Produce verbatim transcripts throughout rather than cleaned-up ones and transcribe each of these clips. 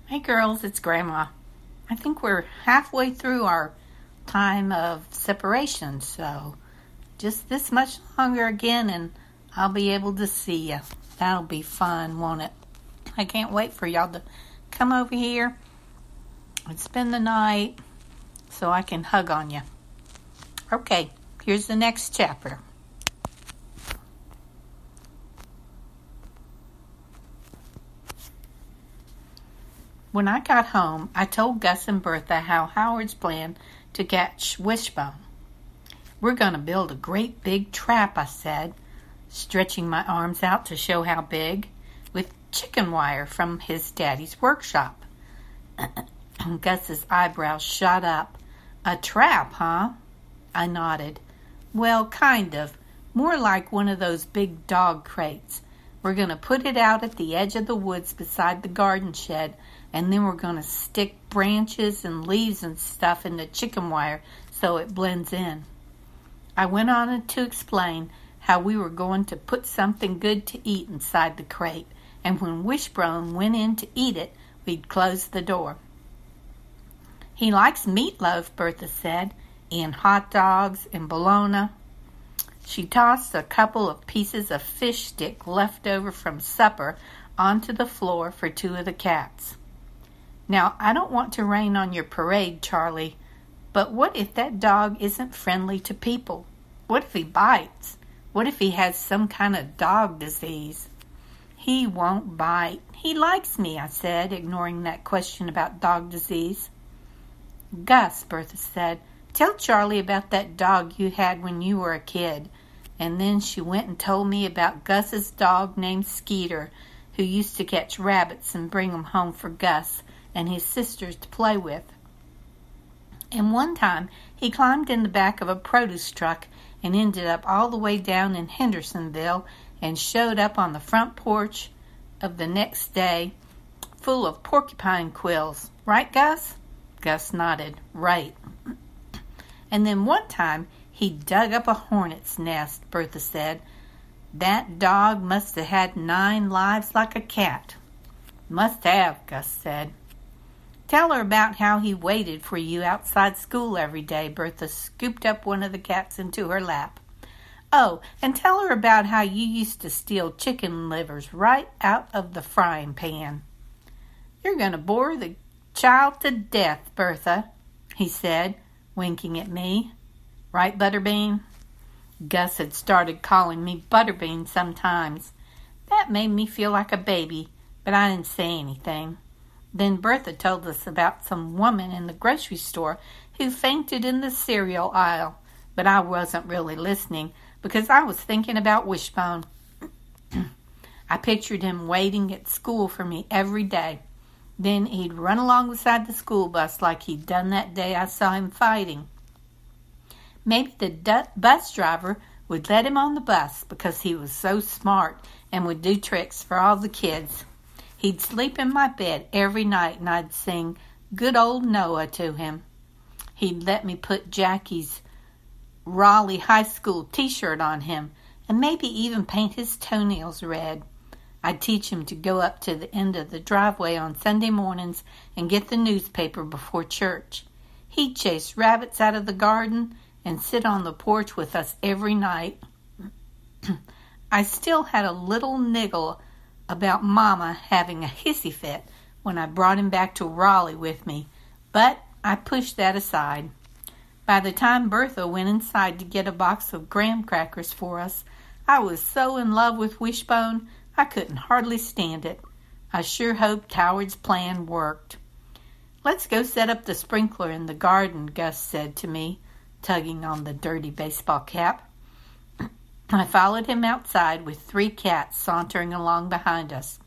Hey girls, it's Grandma. I think we're halfway through our time of separation, so just this much longer again and I'll be able to see you. That'll be fun, won't it? I can't wait for y'all to come over here and spend the night so I can hug on you. Okay, here's the next chapter. When I got home, I told Gus and Bertha how Howard's planned to catch Wishbone. We're going to build a great big trap, I said, stretching my arms out to show how big, with chicken wire from his daddy's workshop. Gus's eyebrows shot up. A trap, huh? I nodded. Well, kind of. More like one of those big dog crates. We're going to put it out at the edge of the woods beside the garden shed, and then we're going to stick branches and leaves and stuff in the chicken wire so it blends in. I went on to explain how we were going to put something good to eat inside the crate, and when Wishbone went in to eat it, we'd close the door. He likes meatloaf, Bertha said, and hot dogs and bologna. She tossed a couple of pieces of fish stick left over from supper onto the floor for two of the cats. Now, I don't want to rain on your parade, Charlie, but what if that dog isn't friendly to people? What if he bites? What if he has some kind of dog disease? He won't bite. He likes me, I said, ignoring that question about dog disease. Gus, Bertha said, tell Charlie about that dog you had when you were a kid. And then she went and told me about Gus's dog named Skeeter, who used to catch rabbits and bring them home for Gus and his sisters to play with. And one time he climbed in the back of a produce truck and ended up all the way down in Hendersonville and showed up on the front porch of the next day full of porcupine quills. Right, Gus? Gus nodded. Right. And then one time he dug up a hornet's nest, Bertha said. That dog must have had nine lives like a cat. Must have, Gus said. Tell her about how he waited for you outside school every day. Bertha scooped up one of the cats into her lap. Oh, and tell her about how you used to steal chicken livers right out of the frying pan. You're going to bore the child to death, Bertha, he said, winking at me. Right, Butterbean? Gus had started calling me Butterbean sometimes. That made me feel like a baby, but I didn't say anything. Then Bertha told us about some woman in the grocery store who fainted in the cereal aisle, but I wasn't really listening because I was thinking about Wishbone. I pictured him waiting at school for me every day. Then he'd run along beside the school bus like he'd done that day I saw him fighting. Maybe the du- bus driver would let him on the bus because he was so smart and would do tricks for all the kids. He'd sleep in my bed every night and I'd sing Good Old Noah to him. He'd let me put Jackie's Raleigh High School t-shirt on him and maybe even paint his toenails red. I'd teach him to go up to the end of the driveway on Sunday mornings and get the newspaper before church. He'd chase rabbits out of the garden and sit on the porch with us every night. I still had a little niggle about Mama having a hissy fit when I brought him back to Raleigh with me, but I pushed that aside. By the time Bertha went inside to get a box of graham crackers for us, I was so in love with Wishbone, I couldn't hardly stand it. I sure hoped Howard's plan worked. Let's go set up the sprinkler in the garden, Gus said to me, tugging on the dirty baseball cap. I followed him outside with three cats sauntering along behind us.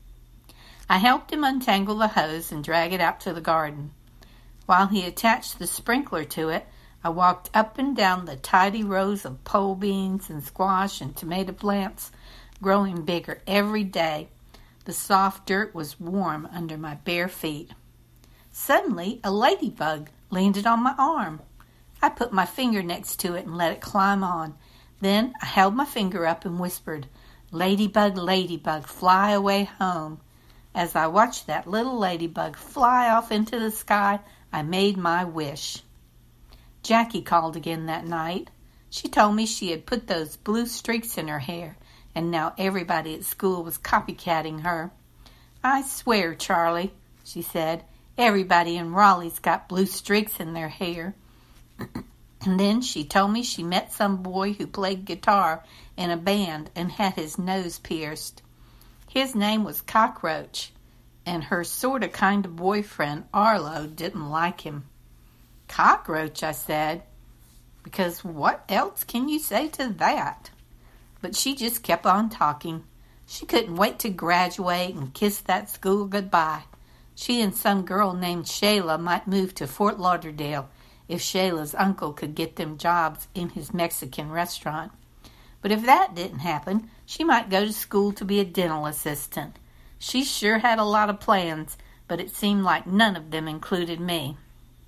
I helped him untangle the hose and drag it out to the garden. While he attached the sprinkler to it, I walked up and down the tidy rows of pole beans and squash and tomato plants, growing bigger every day. The soft dirt was warm under my bare feet. Suddenly, a ladybug landed on my arm. I put my finger next to it and let it climb on. Then I held my finger up and whispered, Ladybug, ladybug, fly away home. As I watched that little ladybug fly off into the sky, I made my wish. Jackie called again that night. She told me she had put those blue streaks in her hair, and now everybody at school was copycatting her. I swear, Charlie, she said, everybody in Raleigh's got blue streaks in their hair. And then she told me she met some boy who played guitar in a band and had his nose pierced. His name was Cockroach, and her sort of kind of boyfriend, Arlo, didn't like him. Cockroach, I said, because what else can you say to that? But she just kept on talking. She couldn't wait to graduate and kiss that school goodbye. She and some girl named Shayla might move to Fort Lauderdale if Shayla's uncle could get them jobs in his Mexican restaurant. But if that didn't happen, she might go to school to be a dental assistant. She sure had a lot of plans, but it seemed like none of them included me.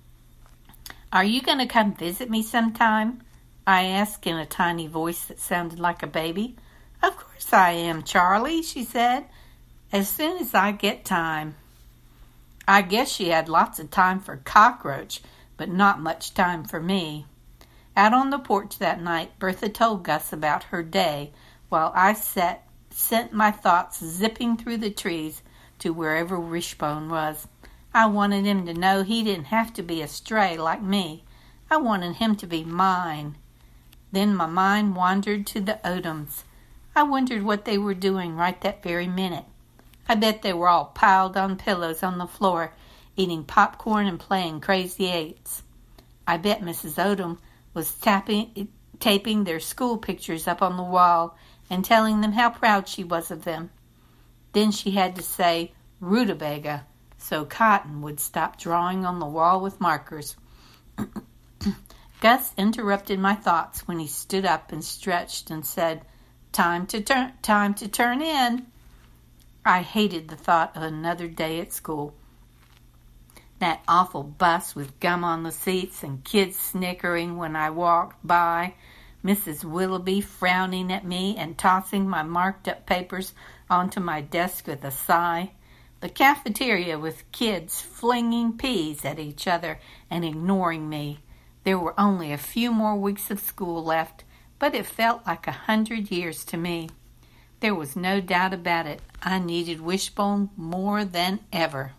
Are you going to come visit me sometime? I asked in a tiny voice that sounded like a baby. Of course I am, Charlie, she said, as soon as I get time. I guess she had lots of time for Cockroach, but not much time for me. Out on the porch that night, Bertha told Gus about her day, while I sat, sent my thoughts zipping through the trees to wherever Wishbone was. I wanted him to know he didn't have to be a stray like me. I wanted him to be mine. Then my mind wandered to the Odoms. I wondered what they were doing right that very minute. I bet they were all piled on pillows on the floor, eating popcorn and playing Crazy Eights. I bet Missus Odom was tapping, taping their school pictures up on the wall and telling them how proud she was of them. Then she had to say rutabaga, so Cotton would stop drawing on the wall with markers. Gus interrupted my thoughts when he stood up and stretched and said, Time to turn, time to turn in. I hated the thought of another day at school. That awful bus with gum on the seats and kids snickering when I walked by, Missus Willoughby frowning at me and tossing my marked-up papers onto my desk with a sigh, the cafeteria with kids flinging peas at each other and ignoring me. There were only a few more weeks of school left, but it felt like a hundred years to me. There was no doubt about it. I needed Wishbone more than ever.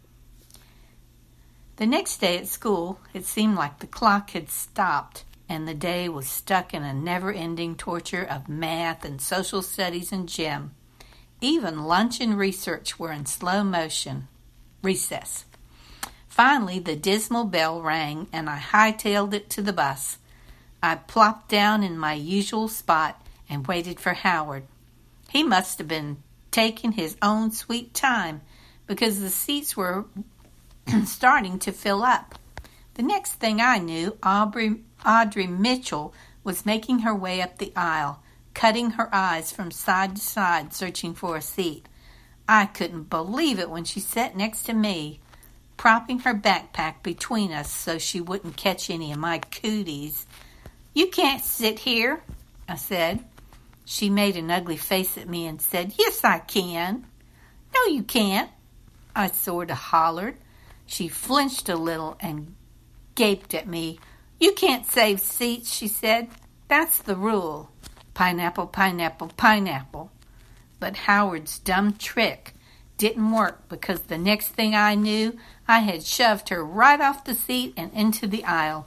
The next day at school, it seemed like the clock had stopped, and the day was stuck in a never-ending torture of math and social studies and gym. Even lunch and research were in slow motion. Recess. Finally, the dismal bell rang, and I hightailed it to the bus. I plopped down in my usual spot and waited for Howard. He must have been taking his own sweet time, because the seats were starting to fill up. The next thing I knew, Aubrey, Audrey Mitchell was making her way up the aisle, cutting her eyes from side to side, searching for a seat. I couldn't believe it when she sat next to me, propping her backpack between us so she wouldn't catch any of my cooties. You can't sit here, I said. She made an ugly face at me and said, Yes, I can. No, you can't, I sort of hollered. She flinched a little and gaped at me. You can't save seats, she said. That's the rule. Pineapple, pineapple, pineapple. But Howard's dumb trick didn't work, because the next thing I knew, I had shoved her right off the seat and into the aisle.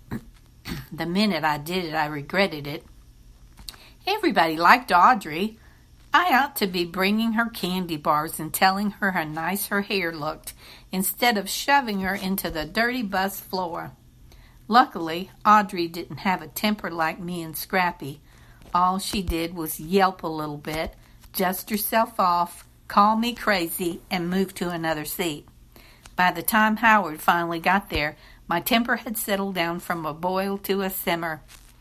The minute I did it, I regretted it. Everybody liked Audrey. I ought to be bringing her candy bars and telling her how nice her hair looked, instead of shoving her into the dirty bus floor. Luckily, Audrey didn't have a temper like me and Scrappy. All she did was yelp a little bit, dust herself off, call me crazy, and move to another seat. By the time Howard finally got there, my temper had settled down from a boil to a simmer.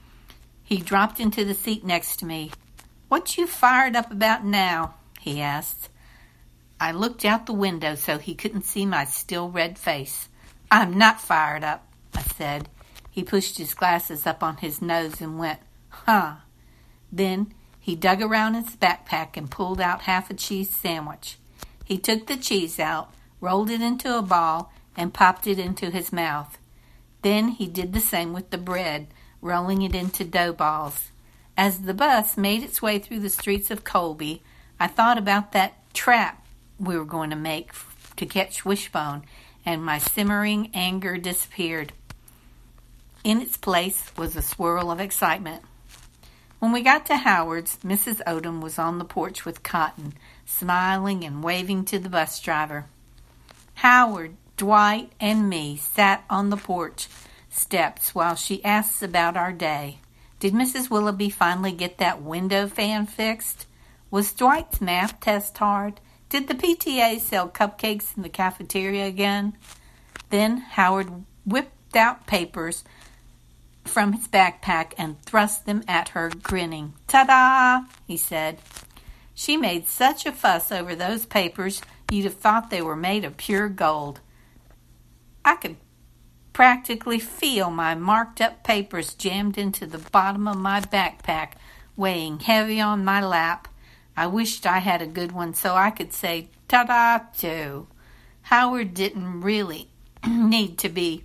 He dropped into the seat next to me. What you fired up about now? He asked. I looked out the window so he couldn't see my still red face. I'm not fired up, I said. He pushed his glasses up on his nose and went, Huh. Then he dug around his backpack and pulled out half a cheese sandwich. He took the cheese out, rolled it into a ball, and popped it into his mouth. Then he did the same with the bread, rolling it into dough balls. As the bus made its way through the streets of Colby, I thought about that trap we were going to make to catch Wishbone, and my simmering anger disappeared. In its place was a swirl of excitement. When we got to Howard's, Missus Odom was on the porch with Cotton, smiling and waving to the bus driver. Howard, Dwight, and me sat on the porch steps while she asked about our day. Did Missus Willoughby finally get that window fan fixed? Was Dwight's math test hard? Did the P T A sell cupcakes in the cafeteria again? Then Howard whipped out papers from his backpack and thrust them at her, grinning. Ta-da! He said. She made such a fuss over those papers, you'd have thought they were made of pure gold. I could practically feel my marked-up papers jammed into the bottom of my backpack, weighing heavy on my lap. I wished I had a good one so I could say ta-da too. Howard didn't really need to be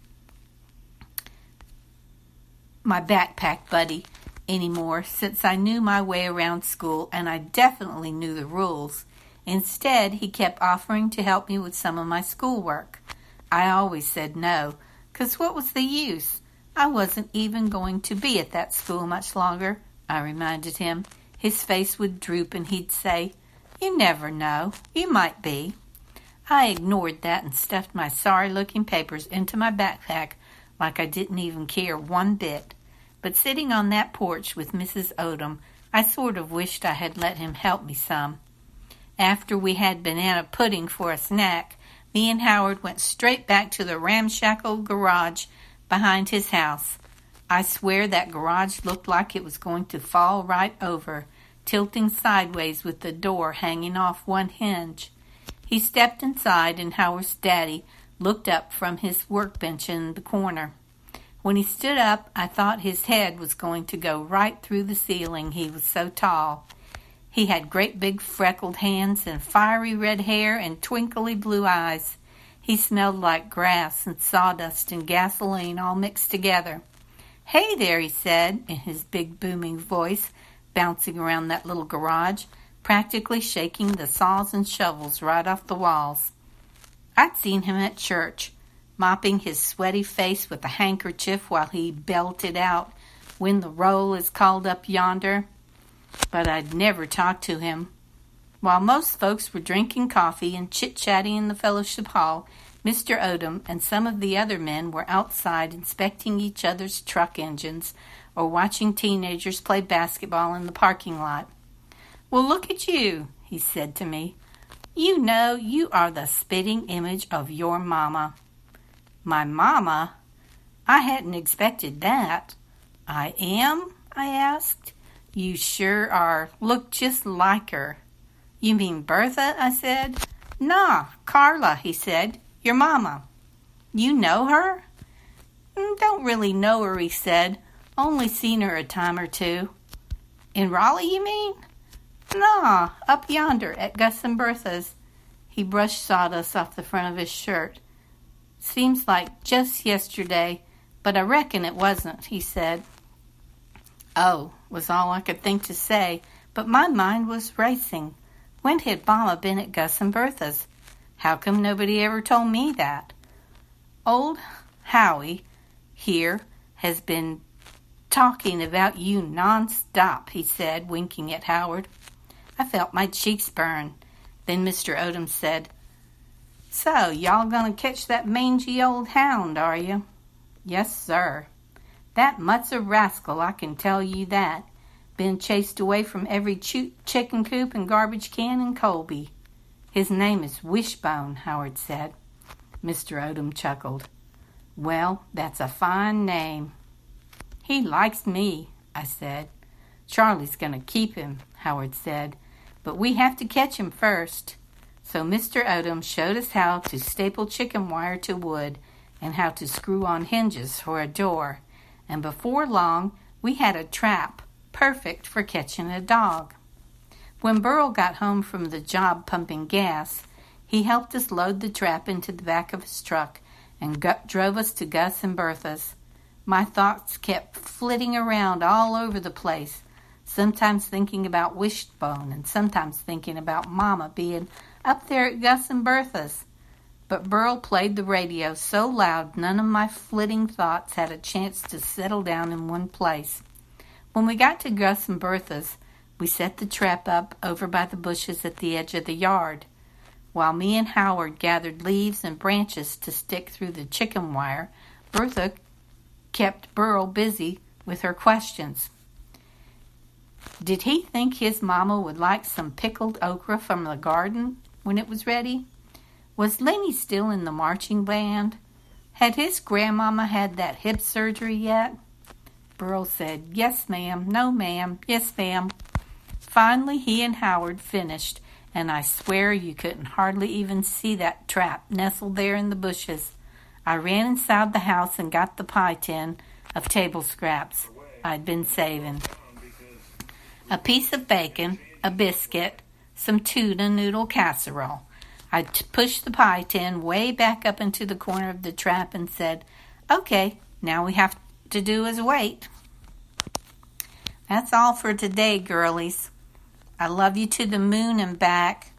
my backpack buddy anymore, since I knew my way around school and I definitely knew the rules. Instead, he kept offering to help me with some of my schoolwork. I always said no, because what was the use? I wasn't even going to be at that school much longer, I reminded him. His face would droop and he'd say, "You never know. You might be." I ignored that and stuffed my sorry-looking papers into my backpack like I didn't even care one bit. But sitting on that porch with Missus Odom, I sort of wished I had let him help me some. After we had banana pudding for a snack, me and Howard went straight back to the ramshackle garage behind his house. I swear that garage looked like it was going to fall right over, tilting sideways with the door hanging off one hinge. He stepped inside, and Howard's daddy looked up from his workbench in the corner. When he stood up, I thought his head was going to go right through the ceiling, he was so tall. He had great big freckled hands and fiery red hair and twinkly blue eyes. He smelled like grass and sawdust and gasoline all mixed together. "Hey there," he said, in his big booming voice, bouncing around that little garage, practically shaking the saws and shovels right off the walls. I'd seen him at church, mopping his sweaty face with a handkerchief while he belted out, "When the roll is called up yonder." But I'd never talked to him. While most folks were drinking coffee and chit-chatting in the fellowship hall, Mister Odom and some of the other men were outside inspecting each other's truck engines or watching teenagers play basketball in the parking lot. "Well, look at you," he said to me. "You know you are the spitting image of your mama." "My mama? I hadn't expected that." "I am?" I asked. "You sure are. Look just like her." "You mean Bertha?" I said. "Nah, Carla," he said. "Your mama." "You know her?" "Don't really know her," he said. "Only seen her a time or two." "In Raleigh, you mean?" "Nah, up yonder at Gus and Bertha's." He brushed sawdust off the front of his shirt. "Seems like just yesterday, but I reckon it wasn't," he said. "Oh," was all I could think to say, but my mind was racing. When had Mama been at Gus and Bertha's? How come nobody ever told me that? "Old Howie here has been talking about you non-stop," he said, winking at Howard. I felt my cheeks burn. Then Mister Odom said, "So, y'all gonna catch that mangy old hound, are you?" "Yes, sir." "That mutt's a rascal, I can tell you that. Been chased away from every ch- chicken coop and garbage can in Colby." "His name is Wishbone," Howard said. Mister Odom chuckled. "Well, that's a fine name." "He likes me," I said. "Charlie's going to keep him," Howard said. "But we have to catch him first." So Mister Odom showed us how to staple chicken wire to wood and how to screw on hinges for a door. And before long, we had a trap perfect for catching a dog. When Burl got home from the job pumping gas, he helped us load the trap into the back of his truck and go- drove us to Gus and Bertha's. My thoughts kept flitting around all over the place, sometimes thinking about Wishbone and sometimes thinking about Mama being up there at Gus and Bertha's. But Burl played the radio so loud none of my flitting thoughts had a chance to settle down in one place. When we got to Gus and Bertha's, we set the trap up over by the bushes at the edge of the yard. While me and Howard gathered leaves and branches to stick through the chicken wire, Bertha kept Burl busy with her questions. Did he think his mama would like some pickled okra from the garden when it was ready? Was Lenny still in the marching band? Had his grandmama had that hip surgery yet? Burl said, "Yes, ma'am. No, ma'am. Yes, ma'am." Finally, he and Howard finished, and I swear you couldn't hardly even see that trap nestled there in the bushes. I ran inside the house and got the pie tin of table scraps I'd been saving. A piece of bacon, a biscuit, some tuna noodle casserole. I t- pushed the pie tin way back up into the corner of the trap and said, "Okay, now we have to do is wait." That's all for today, girlies. I love you to the moon and back.